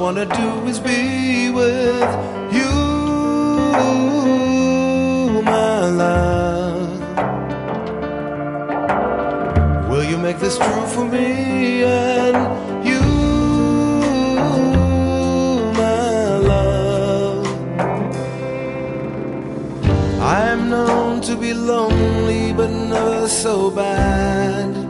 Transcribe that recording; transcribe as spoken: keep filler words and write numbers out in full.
wanna do is be with you, my love. Will you make this true for me and you, my love? I am known to be lonely, but never so bad.